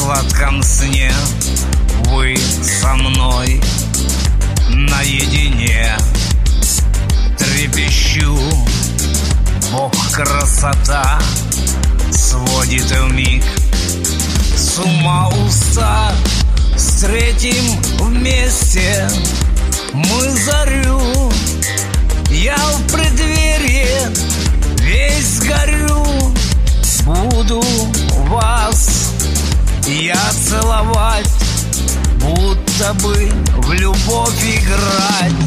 сладком сне вы со мной наедине. Трепещу, Бог, красота сводит вмиг с ума уста. Встретим вместе мы зарю. Я в преддверии весь горю. Буду вас я целовать, будто бы в любовь играть.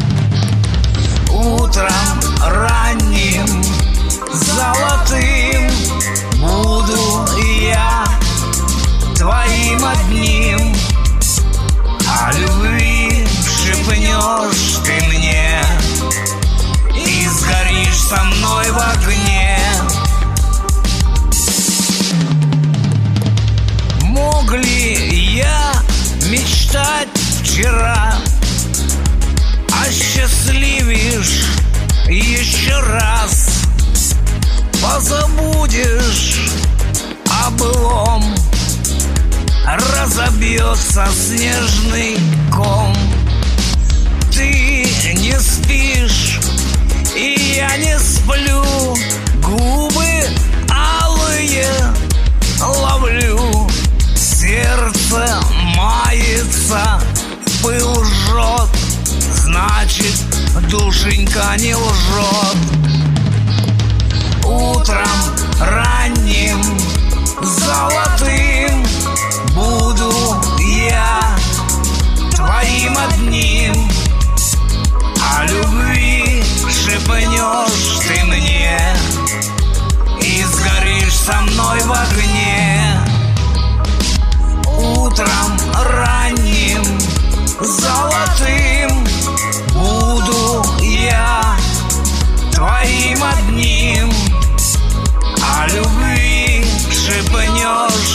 Утром ранним золотым буду я твоим одним. О любви шепнешь ты мне и сгоришь со мной в огне. Мог ли я мечтать вчера? Осчастливишь еще раз, позабудешь о былом, разобьется снежный ком. Ты не спишь, и я не сплю, губы алые ловлю. Сердце мается, пыл жжет, значит, душенька не лжет. Утром ранним золотым буду я твоим одним. О любви шепнешь ты мне и сгоришь со мной в огне. Утром ранним золотым буду я твоим одним. О любви шепнешь